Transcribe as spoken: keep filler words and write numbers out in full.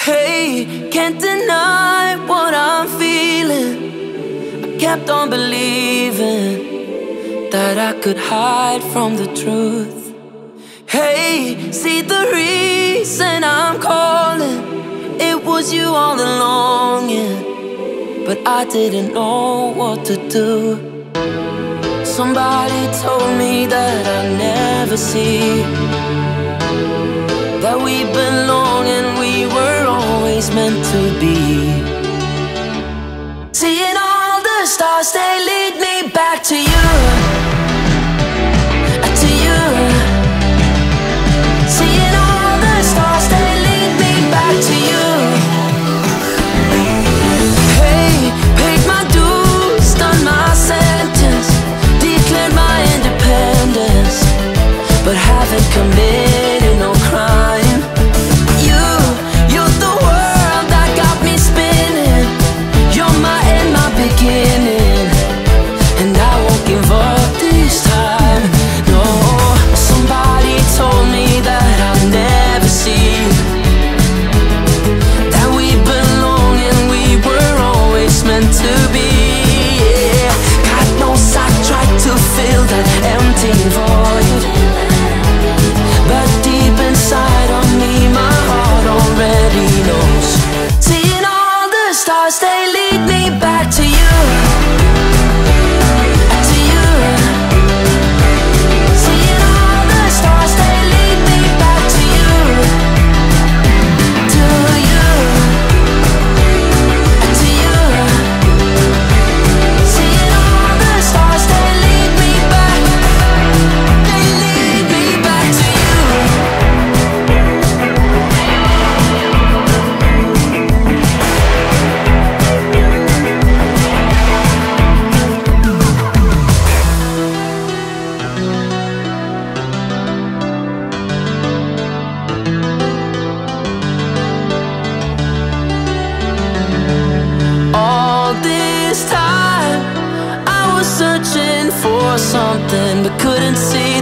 Hey, can't deny what I'm feeling. I kept on believing that I could hide from the truth. Hey, see the reason I'm calling, it was you all along, yeah. But I didn't know what to do. Somebody told me that I'd never see that we belong and we were always meant to be. Seeing all the stars, they lead me back to you, to you. Seeing all the stars, they lead me back to you. Hey, paid my dues, done my sentence, declared my independence, but haven't committed no crime. You, you're the world that got me spinning. You're my end, my beginning, and I won't give up this time. No, somebody told me that I'll never see that we belong and we were always meant to be. Yeah. God knows I tried to fill that empty void, but deep inside of me, my heart already knows. Seeing all the stars, they lead me back to you, to you. Seeing all the stars, they lead me back to you, to you, to you. Seeing all the stars, they lead me back, they lead me back to you. All this time I was searching for something but couldn't see